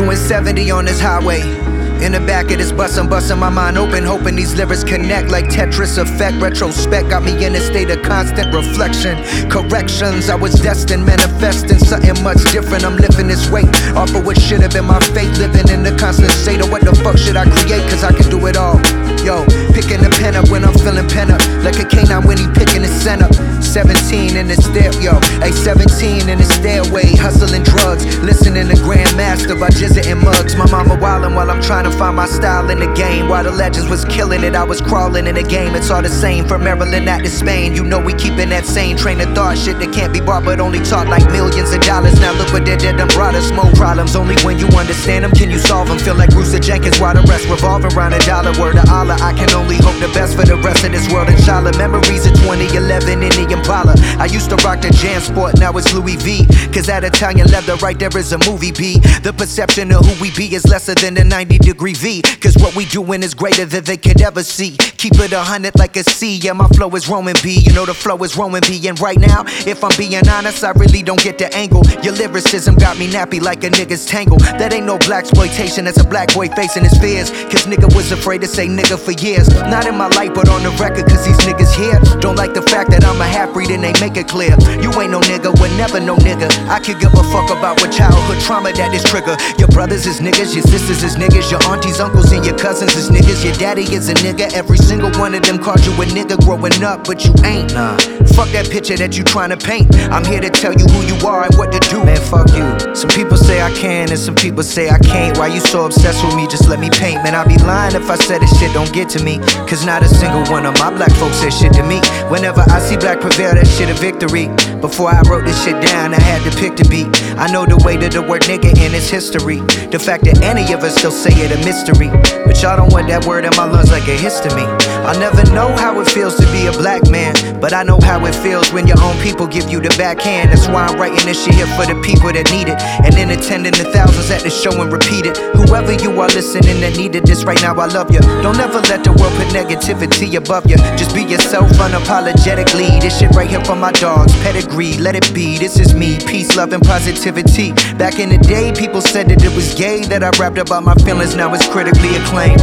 Doing 70 on this highway. In the back of this bus, I'm busting my mind open, hoping these lyrics connect like Tetris effect. Retrospect got me in a state of constant reflection. Corrections, I was destined, manifesting something much different. I'm lifting this weight off of what should have been my fate. Living in the constant state of what the fuck should I create, cause I can do it all. Yo, picking the pen up when I'm feeling pen up, like a canine when he picking his scent up. 17 in the stair, yo, ay 17 in the stairway, hustling drugs, listening to Grandmaster by Jizza and Muggs. My mama wildin' while I'm trying to find my style in the game. While the legends was killing it, I was crawling in the game. It's all the same, from Maryland out to Spain. You know we keepin' that same train of thought, shit that can't be bought but only taught like millions of dollars. Now look what they did, them brought us more problems. Only when you understand them can you solve them. Feel like Rooster Jenkins while the rest revolve around a dollar. Word of Allah, I can only hope the best for the rest of this world, inshallah. Memories of 2011 in the Impala. I used to rock the Jam Sport, now it's Louis V. Cause at Italian leather, right there is a movie B. The perception of who we be is lesser than a 90-degree V. Cause what we doing is greater than they could ever see. Keep it 100 like a C, yeah, my flow is Roman B. You know the flow is Roman B. And right now, if I'm being honest, I really don't get the angle. Your lyricism got me nappy like a nigga's tangle. That ain't no blaxploitation, that's a black boy facing his fears. Cause nigga was afraid to say nigga for years. Not in my life, but on the record, cause these niggas here don't like the fact that I'm a half-breed and they make it clear. You ain't no nigga, we're never no nigga. I could give a fuck about what childhood trauma that is trigger. Your brothers is niggas, your sisters is niggas, your aunties, uncles, and your cousins is niggas. Your daddy is a nigga, every single one of them called you a nigga growing up, but you ain't. Nah, fuck that picture that you trying to paint. I'm here to tell you who you are and what to do. Man, fuck you. Some people say I can and some people say I can't. Why you so obsessed with me? Just let me paint. Man, I'd be lying if I said this shit don't get to me. Cause not a single one of my black folks said shit to me. Whenever I see black prevail, that shit a victory. Before I wrote this shit down, I had to pick the beat. I know the weight of the word nigga in its history. The fact that any of us still say it a mystery. But y'all don't want that word in my lungs like a histamine. I'll never know how it feels to be a black man, but I know how it feels when your own people give you the backhand. That's why I'm writing this shit here for the people that need it, and then attending the thousands at the show and repeat it. Whoever you are listening that needed this right now, I love you. Don't ever let the world put negativity above you. Just be yourself unapologetically. This shit right here from my dogs, pedigree, let it be. This is me, peace, love, and positivity. Back in the day, people said that it was gay that I rapped about my feelings. Now it's critically acclaimed.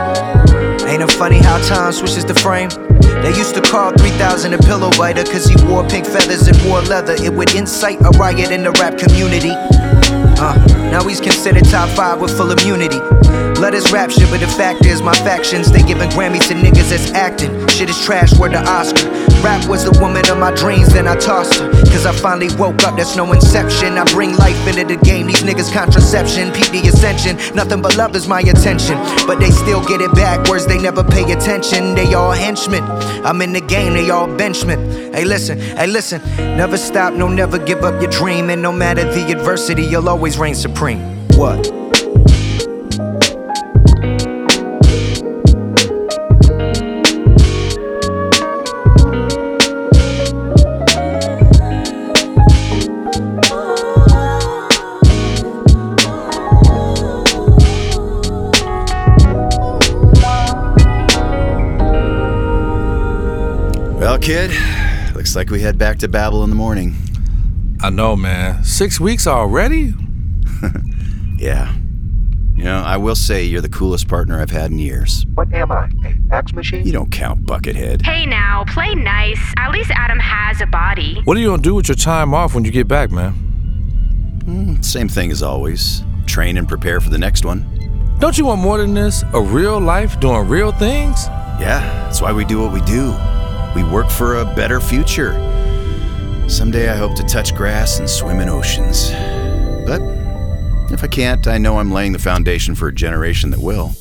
Ain't it funny how time switches the frame? They used to call 3000 a pillow biter cause he wore pink feathers and wore leather. It would incite a riot in the rap community. Now he's considered top 5 with full immunity. Love this rap shit, but the fact is my factions, they giving Grammys to niggas that's acting. Shit is trash, word to Oscar. Rap was the woman of my dreams, then I tossed her. Cause I finally woke up, that's no inception. I bring life into the game, these niggas contraception. Peep the ascension, nothing but love is my attention. But they still get it backwards, they never pay attention. They all henchmen, I'm in the game, they all benchmen. Hey listen, never stop, no never give up your dream. And no matter the adversity, you'll always reign supreme. What? Well, kid, looks like we head back to Babel in the morning. I know, man. 6 weeks already? Yeah. You know, I will say you're the coolest partner I've had in years. What am I, a fax machine? You don't count, Buckethead. Hey now, play nice. At least Adam has a body. What are you gonna do with your time off when you get back, man? Same thing as always. Train and prepare for the next one. Don't you want more than this? A real life doing real things? Yeah, that's why we do what we do. We work for a better future. Someday I hope to touch grass and swim in oceans. But if I can't, I know I'm laying the foundation for a generation that will.